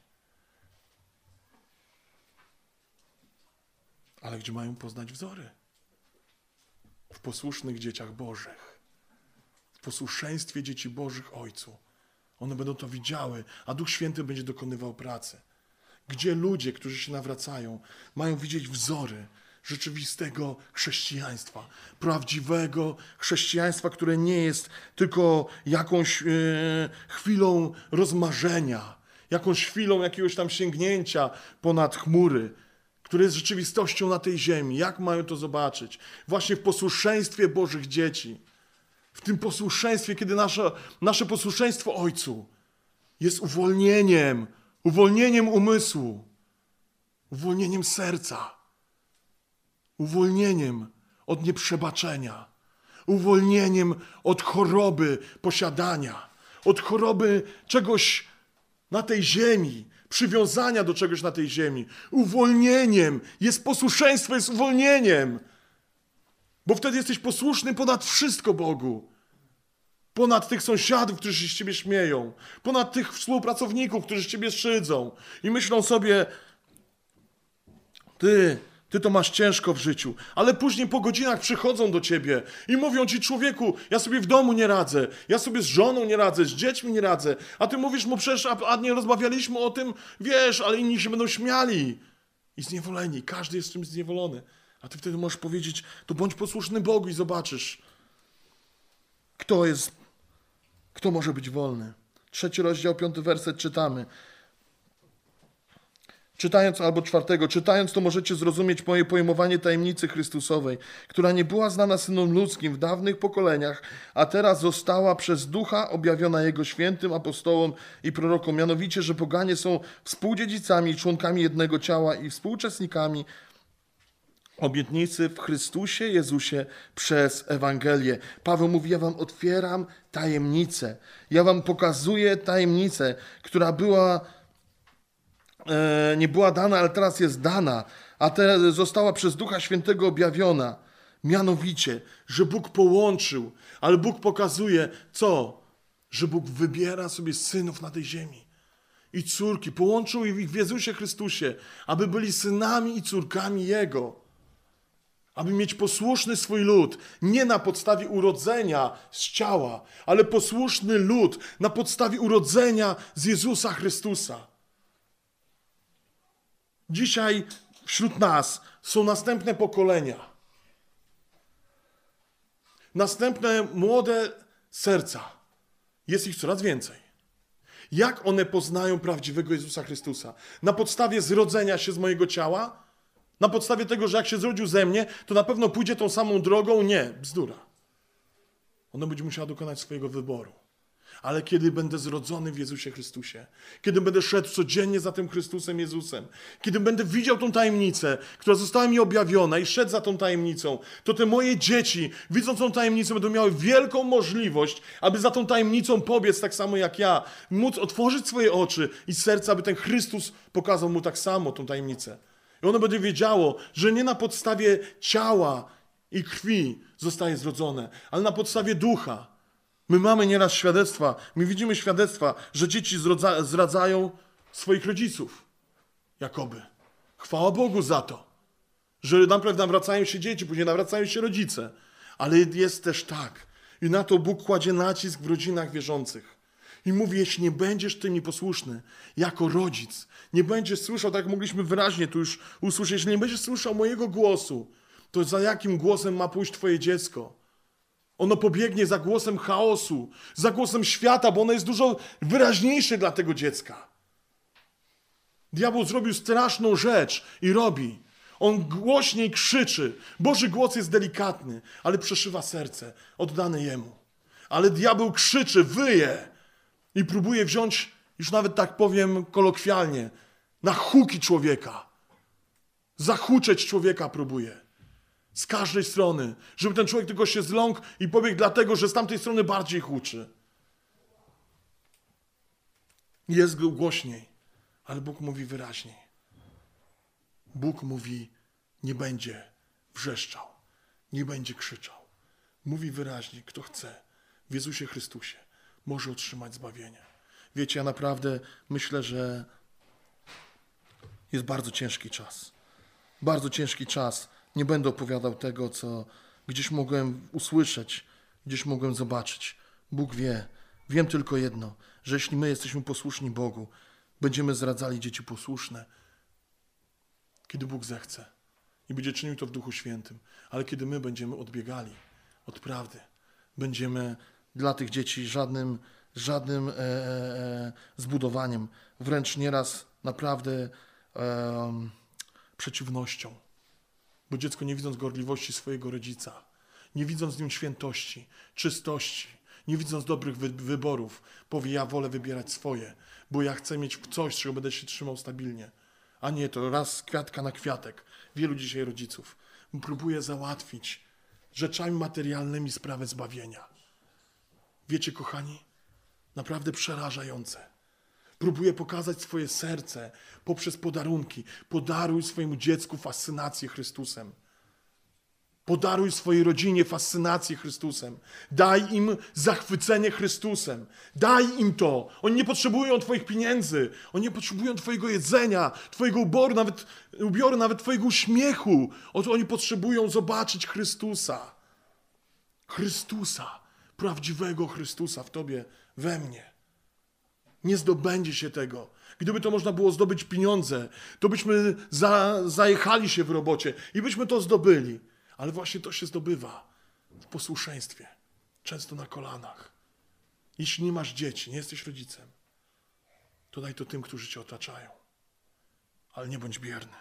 Ale gdzie mają poznać wzory? W posłusznych dzieciach Bożych. W posłuszeństwie dzieci Bożych Ojcu. One będą to widziały, a Duch Święty będzie dokonywał pracy. Gdzie ludzie, którzy się nawracają, mają widzieć wzory rzeczywistego chrześcijaństwa. Prawdziwego chrześcijaństwa, które nie jest tylko jakąś chwilą rozmarzenia, jakąś chwilą jakiegoś tam sięgnięcia ponad chmury, które jest rzeczywistością na tej ziemi. Jak mają to zobaczyć? Właśnie w posłuszeństwie Bożych dzieci. W tym posłuszeństwie, kiedy nasze posłuszeństwo Ojcu jest uwolnieniem umysłu, uwolnieniem serca, uwolnieniem od nieprzebaczenia, uwolnieniem od choroby posiadania, od choroby czegoś na tej ziemi, przywiązania do czegoś na tej ziemi. Uwolnieniem jest posłuszeństwo, jest uwolnieniem. Bo wtedy jesteś posłuszny ponad wszystko Bogu. Ponad tych sąsiadów, którzy się z ciebie śmieją. Ponad tych współpracowników, którzy z ciebie szydzą. I myślą sobie, ty to masz ciężko w życiu. Ale później po godzinach przychodzą do ciebie i mówią ci, człowieku, ja sobie w domu nie radzę. Ja sobie z żoną nie radzę, z dziećmi nie radzę. A ty mówisz mu przecież, a nie rozmawialiśmy o tym, wiesz, ale inni się będą śmiali. I zniewoleni. Każdy jest czymś zniewolony. A ty wtedy możesz powiedzieć, to bądź posłuszny Bogu i zobaczysz, kto może być wolny. 3 rozdział, 5 werset czytamy. Albo 4. Czytając to możecie zrozumieć moje pojmowanie tajemnicy Chrystusowej, która nie była znana synom ludzkim w dawnych pokoleniach, a teraz została przez Ducha objawiona Jego świętym apostołom i prorokom. Mianowicie, że poganie są współdziedzicami, członkami jednego ciała i współuczestnikami obietnicy w Chrystusie Jezusie przez Ewangelię. Paweł mówi, ja wam otwieram tajemnicę. Ja wam pokazuję tajemnicę, która nie była dana, ale teraz jest dana, a teraz została przez Ducha Świętego objawiona. Mianowicie, że Bóg połączył, ale Bóg pokazuje co? Że Bóg wybiera sobie synów na tej ziemi. I córki, połączył ich w Jezusie Chrystusie, aby byli synami i córkami Jego. Aby mieć posłuszny swój lud, nie na podstawie urodzenia z ciała, ale posłuszny lud na podstawie urodzenia z Jezusa Chrystusa. Dzisiaj wśród nas są następne pokolenia. Następne młode serca. Jest ich coraz więcej. Jak one poznają prawdziwego Jezusa Chrystusa? Na podstawie zrodzenia się z mojego ciała? Na podstawie tego, że jak się zrodził ze mnie, to na pewno pójdzie tą samą drogą? Nie, bzdura. Ona będzie musiała dokonać swojego wyboru. Ale kiedy będę zrodzony w Jezusie Chrystusie, kiedy będę szedł codziennie za tym Chrystusem Jezusem, kiedy będę widział tą tajemnicę, która została mi objawiona i szedł za tą tajemnicą, to te moje dzieci, widząc tą tajemnicę, będą miały wielką możliwość, aby za tą tajemnicą pobiec tak samo jak ja, móc otworzyć swoje oczy i serce, aby ten Chrystus pokazał mu tak samo tą tajemnicę. I ono będzie wiedziało, że nie na podstawie ciała i krwi zostaje zrodzone, ale na podstawie ducha. My mamy nieraz świadectwa, my widzimy świadectwa, że dzieci zdradzają swoich rodziców. Jakoby. Chwała Bogu za to, że najpierw nawracają się dzieci, później nawracają się rodzice. Ale jest też tak. I na to Bóg kładzie nacisk w rodzinach wierzących. I mówi, jeśli nie będziesz ty mi posłuszny, jako rodzic, nie będziesz słyszał, tak jak mogliśmy wyraźnie tu już usłyszeć, jeśli nie będziesz słyszał mojego głosu, to za jakim głosem ma pójść twoje dziecko? Ono pobiegnie za głosem chaosu, za głosem świata, bo ono jest dużo wyraźniejsze dla tego dziecka. Diabeł zrobił straszną rzecz i robi. On głośniej krzyczy. Boży głos jest delikatny, ale przeszywa serce, oddane Jemu. Ale diabeł krzyczy, wyje i próbuje wziąć, już nawet tak powiem kolokwialnie, na huki człowieka. Zahuczeć człowieka próbuje. Z każdej strony, żeby ten człowiek tylko się zląkł i pobiegł dlatego, że z tamtej strony bardziej huczy. Jest głośniej, ale Bóg mówi wyraźniej. Bóg mówi, nie będzie wrzeszczał, nie będzie krzyczał. Mówi wyraźnie, kto chce w Jezusie Chrystusie może otrzymać zbawienie. Wiecie, ja naprawdę myślę, że jest bardzo ciężki czas. Bardzo ciężki czas. Nie będę opowiadał tego, co gdzieś mogłem usłyszeć, gdzieś mogłem zobaczyć. Bóg wie. Wiem tylko jedno, że jeśli my jesteśmy posłuszni Bogu, będziemy zradzali dzieci posłuszne, kiedy Bóg zechce. I będzie czynił to w Duchu Świętym. Ale kiedy my będziemy odbiegali od prawdy, będziemy dla tych dzieci żadnym zbudowaniem, wręcz nieraz naprawdę przeciwnością. Bo dziecko, nie widząc gorliwości swojego rodzica, nie widząc w nim świętości, czystości, nie widząc dobrych wyborów, powie, ja wolę wybierać swoje, bo ja chcę mieć coś, z czego będę się trzymał stabilnie. A nie, to raz kwiatka na kwiatek. Wielu dzisiaj rodziców próbuje załatwić rzeczami materialnymi sprawę zbawienia. Wiecie, kochani, naprawdę przerażające. Próbuje pokazać swoje serce poprzez podarunki. Podaruj swojemu dziecku fascynację Chrystusem. Podaruj swojej rodzinie fascynację Chrystusem. Daj im zachwycenie Chrystusem. Daj im to. Oni nie potrzebują twoich pieniędzy. Oni nie potrzebują twojego jedzenia, twojego ubioru, nawet twojego uśmiechu. Oto oni potrzebują zobaczyć Chrystusa. Chrystusa. Prawdziwego Chrystusa w tobie, we mnie. Nie zdobędzie się tego. Gdyby to można było zdobyć pieniądze, to byśmy zajechali się w robocie i byśmy to zdobyli. Ale właśnie to się zdobywa w posłuszeństwie, często na kolanach. Jeśli nie masz dzieci, nie jesteś rodzicem, to daj to tym, którzy cię otaczają. Ale nie bądź bierny.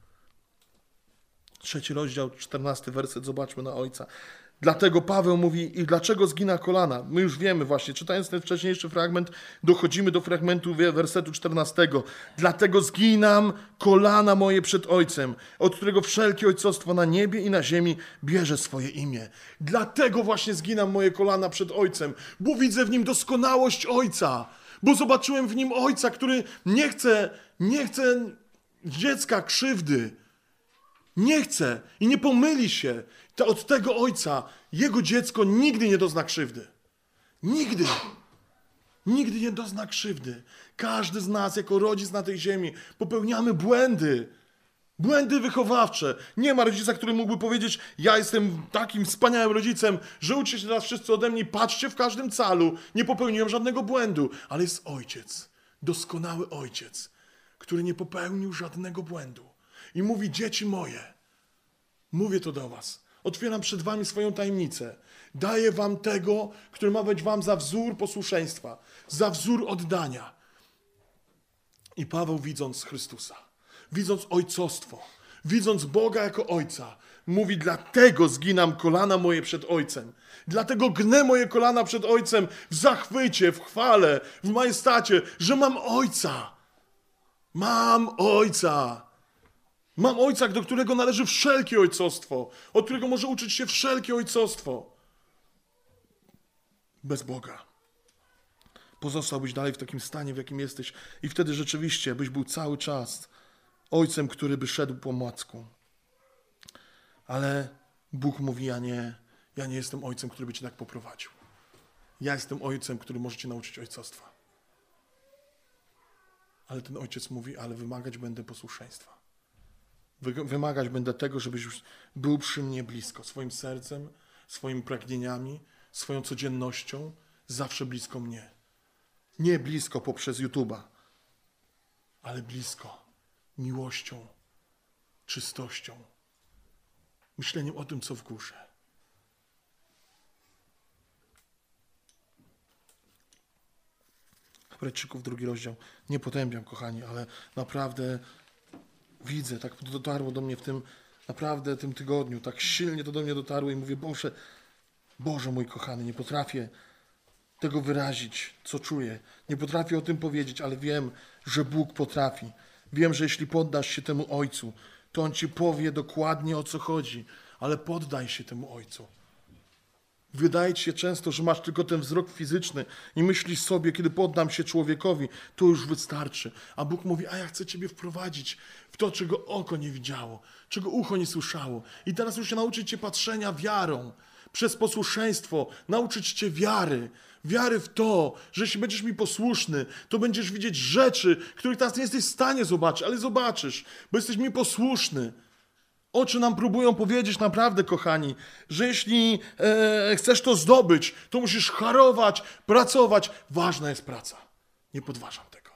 3 rozdział, 14 werset, zobaczmy na Ojca. Dlatego Paweł mówi, i dlaczego zgina kolana? My już wiemy właśnie, czytając ten wcześniejszy fragment, dochodzimy do fragmentu wersetu 14. Dlatego zginam kolana moje przed Ojcem, od którego wszelkie ojcostwo na niebie i na ziemi bierze swoje imię. Dlatego właśnie zginam moje kolana przed Ojcem, bo widzę w nim doskonałość Ojca, bo zobaczyłem w nim Ojca, który nie chce dziecka krzywdy. Nie chce i nie pomyli się. Od tego Ojca jego dziecko nigdy nie dozna krzywdy. Nigdy. Nigdy nie dozna krzywdy. Każdy z nas jako rodzic na tej ziemi popełniamy błędy. Błędy wychowawcze. Nie ma rodzica, który mógłby powiedzieć, ja jestem takim wspaniałym rodzicem, że uczcie się teraz wszyscy ode mnie, patrzcie w każdym calu, nie popełniłem żadnego błędu. Ale jest ojciec, doskonały ojciec, który nie popełnił żadnego błędu. I mówi, dzieci moje, mówię to do was, otwieram przed wami swoją tajemnicę. Daję wam tego, który ma być wam za wzór posłuszeństwa, za wzór oddania. I Paweł, widząc Chrystusa, widząc ojcostwo, widząc Boga jako Ojca, mówi, dlatego zginam kolana moje przed Ojcem. Dlatego gnę moje kolana przed Ojcem w zachwycie, w chwale, w majestacie, że mam Ojca. Mam Ojca. Mam Ojca, do którego należy wszelkie ojcostwo, od którego może uczyć się wszelkie ojcostwo. Bez Boga. Pozostałbyś dalej w takim stanie, w jakim jesteś i wtedy rzeczywiście byś był cały czas ojcem, który by szedł po omacku. Ale Bóg mówi, ja nie jestem ojcem, który by cię tak poprowadził. Ja jestem ojcem, który może cię nauczyć ojcostwa. Ale ten ojciec mówi, ale wymagać będę posłuszeństwa. Wymagać będę tego, żebyś już był przy mnie blisko, swoim sercem, swoimi pragnieniami, swoją codziennością, zawsze blisko mnie. Nie blisko poprzez YouTube'a, ale blisko miłością, czystością, myśleniem o tym, co w górze. Hebrajczyków 2 rozdział. Nie potępiam, kochani, ale naprawdę widzę, tak dotarło do mnie w tym tygodniu, tak silnie to do mnie dotarło i mówię, Boże mój kochany, nie potrafię tego wyrazić, co czuję. Nie potrafię o tym powiedzieć, ale wiem, że Bóg potrafi. Wiem, że jeśli poddasz się temu Ojcu, to On ci powie dokładnie, o co chodzi, ale poddaj się temu Ojcu. Wydaje ci się często, że masz tylko ten wzrok fizyczny i myślisz sobie, kiedy poddam się człowiekowi, to już wystarczy. A Bóg mówi, a ja chcę ciebie wprowadzić w to, czego oko nie widziało, czego ucho nie słyszało. I teraz już się nauczyć cię patrzenia wiarą, przez posłuszeństwo, nauczyć cię wiary. Wiary w to, że jeśli będziesz mi posłuszny, to będziesz widzieć rzeczy, których teraz nie jesteś w stanie zobaczyć, ale zobaczysz, bo jesteś mi posłuszny. Oczy nam próbują powiedzieć naprawdę, kochani, że jeśli chcesz to zdobyć, to musisz harować, pracować. Ważna jest praca. Nie podważam tego.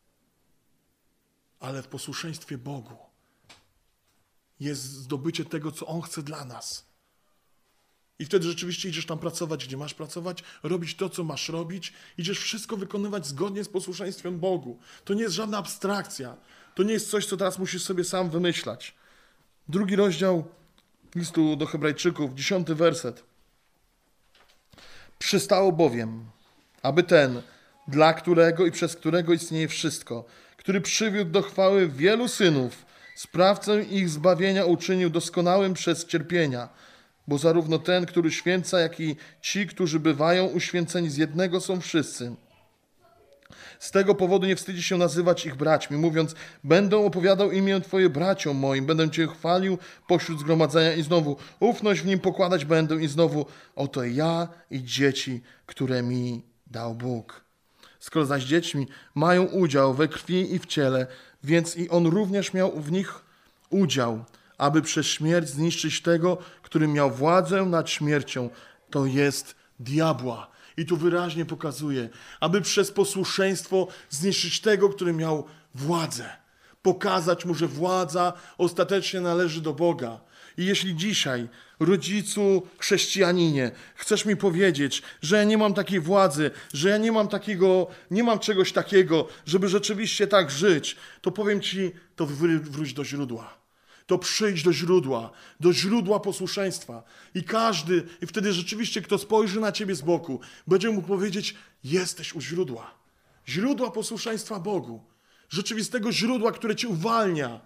Ale w posłuszeństwie Bogu jest zdobycie tego, co On chce dla nas. I wtedy rzeczywiście idziesz tam pracować, gdzie masz pracować, robić to, co masz robić, idziesz wszystko wykonywać zgodnie z posłuszeństwem Bogu. To nie jest żadna abstrakcja. To nie jest coś, co teraz musisz sobie sam wymyślać. 2 rozdział listu do Hebrajczyków, 10 werset. Przystało bowiem, aby ten, dla którego i przez którego istnieje wszystko, który przywiódł do chwały wielu synów, sprawcę ich zbawienia uczynił doskonałym przez cierpienia, bo zarówno ten, który święca, jak i ci, którzy bywają uświęceni z jednego są wszyscy. Z tego powodu nie wstydzi się nazywać ich braćmi, mówiąc, będę opowiadał imię Twoje braciom moim, będę Cię chwalił pośród zgromadzenia i znowu ufność w nim pokładać będę i znowu oto ja i dzieci, które mi dał Bóg. Skoro zaś dziećmi mają udział we krwi i w ciele, więc i on również miał w nich udział, aby przez śmierć zniszczyć tego, który miał władzę nad śmiercią, to jest diabła. I tu wyraźnie pokazuje, aby przez posłuszeństwo zniszczyć tego, który miał władzę. Pokazać mu, że władza ostatecznie należy do Boga. I jeśli dzisiaj, rodzicu chrześcijaninie, chcesz mi powiedzieć, że ja nie mam takiej władzy, że ja nie mam czegoś takiego, żeby rzeczywiście tak żyć, to powiem ci, to wróć do źródła. To przyjdź do źródła posłuszeństwa. I wtedy rzeczywiście kto spojrzy na ciebie z boku, będzie mógł powiedzieć, jesteś u źródła. Źródła posłuszeństwa Bogu. Rzeczywistego źródła, które cię uwalnia.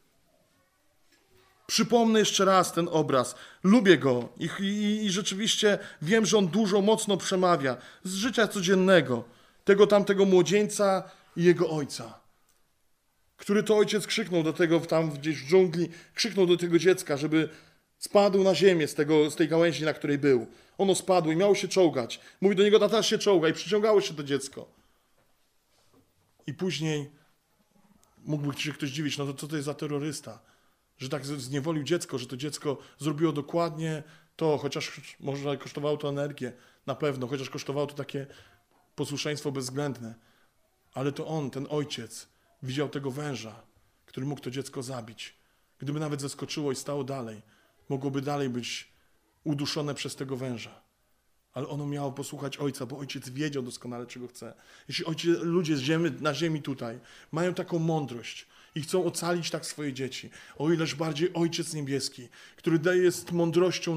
Przypomnę jeszcze raz ten obraz. Lubię go i rzeczywiście wiem, że on dużo, mocno przemawia z życia codziennego. Tamtego młodzieńca i jego ojca. Który to ojciec krzyknął do tego tam gdzieś w dżungli, krzyknął do tego dziecka, żeby spadł na ziemię z tej gałęzi, na której był. Ono spadło i miało się czołgać. Mówi do niego, tata się czołga i przyciągało się to dziecko. I później mógłby się ktoś dziwić, no to co to jest za terrorysta? Że tak zniewolił dziecko, że to dziecko zrobiło dokładnie to, chociaż może kosztowało to energię, na pewno, chociaż kosztowało to takie posłuszeństwo bezwzględne. Ale to on, ten ojciec, widział tego węża, który mógł to dziecko zabić. Gdyby nawet zeskoczyło i stało dalej, mogłoby dalej być uduszone przez tego węża. Ale ono miało posłuchać ojca, bo ojciec wiedział doskonale, czego chce. Jeśli ludzie na ziemi tutaj mają taką mądrość i chcą ocalić tak swoje dzieci, o ileż bardziej Ojciec Niebieski, który jest mądrością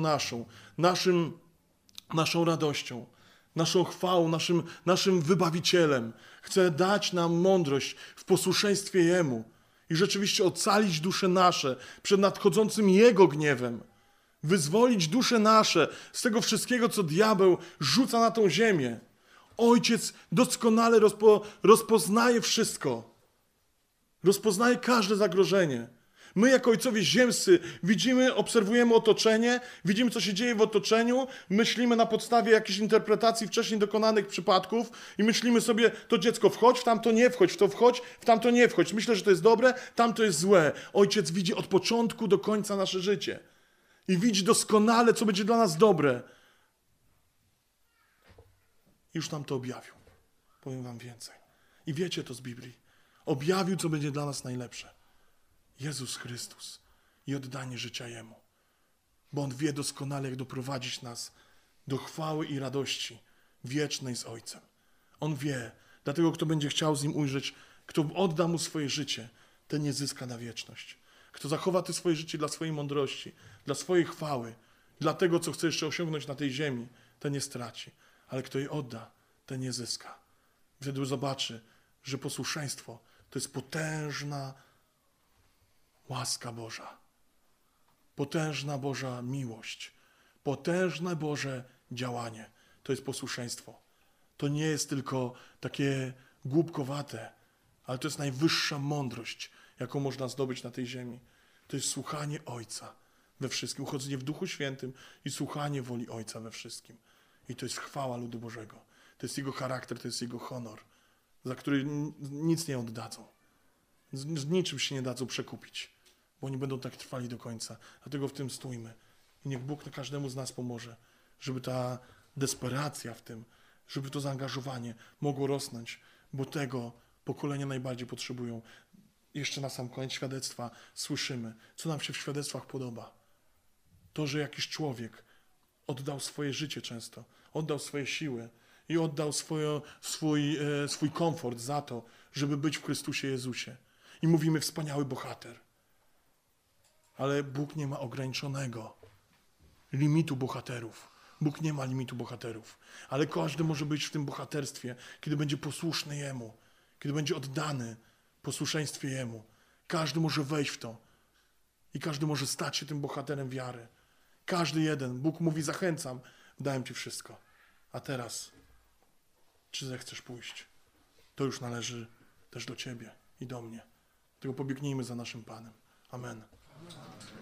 naszą radością, naszą chwałą, naszym wybawicielem, chce dać nam mądrość w posłuszeństwie Jemu i rzeczywiście ocalić dusze nasze przed nadchodzącym Jego gniewem, wyzwolić dusze nasze z tego wszystkiego, co diabeł rzuca na tą ziemię. Ojciec doskonale rozpoznaje wszystko. Rozpoznaje każde zagrożenie. My jako ojcowie ziemscy widzimy, obserwujemy otoczenie, widzimy, co się dzieje w otoczeniu, myślimy na podstawie jakichś interpretacji wcześniej dokonanych przypadków i myślimy sobie, to dziecko wchodź, w tamto nie wchodź, w to wchodź, w tamto nie wchodź. Myślę, że to jest dobre, tamto jest złe. Ojciec widzi od początku do końca nasze życie i widzi doskonale, co będzie dla nas dobre. I już nam to objawił. Powiem wam więcej. I wiecie to z Biblii. Objawił, co będzie dla nas najlepsze. Jezus Chrystus i oddanie życia Jemu. Bo On wie doskonale, jak doprowadzić nas do chwały i radości wiecznej z Ojcem. On wie, dlatego kto będzie chciał z Nim ujrzeć, kto odda Mu swoje życie, ten nie zyska na wieczność. Kto zachowa to swoje życie dla swojej mądrości, dla swojej chwały, dla tego, co chce jeszcze osiągnąć na tej ziemi, ten nie straci. Ale kto je odda, ten nie zyska. Wtedy zobaczy, że posłuszeństwo to jest potężna łaska Boża, potężna Boża miłość, potężne Boże działanie, to jest posłuszeństwo. To nie jest tylko takie głupkowate, ale to jest najwyższa mądrość, jaką można zdobyć na tej ziemi. To jest słuchanie Ojca we wszystkim, uchodzenie w Duchu Świętym i słuchanie woli Ojca we wszystkim. I to jest chwała ludu Bożego. To jest Jego charakter, to jest Jego honor, za który nic nie oddadzą. Z niczym się nie dadzą przekupić, bo oni będą tak trwali do końca. Dlatego w tym stójmy. I niech Bóg na każdemu z nas pomoże, żeby ta desperacja w tym, żeby to zaangażowanie mogło rosnąć, bo tego pokolenia najbardziej potrzebują. Jeszcze na sam koniec świadectwa słyszymy, co nam się w świadectwach podoba. To, że jakiś człowiek oddał swoje życie często, oddał swoje siły i oddał swój komfort za to, żeby być w Chrystusie Jezusie. I mówimy, wspaniały bohater. Ale Bóg nie ma ograniczonego limitu bohaterów. Bóg nie ma limitu bohaterów. Ale każdy może być w tym bohaterstwie, kiedy będzie posłuszny Jemu, kiedy będzie oddany posłuszeństwie Jemu. Każdy może wejść w to. I każdy może stać się tym bohaterem wiary. Każdy jeden. Bóg mówi, zachęcam, dałem Ci wszystko. A teraz, czy zechcesz pójść? To już należy też do Ciebie i do mnie. Tylko pobiegnijmy za naszym Panem. Amen.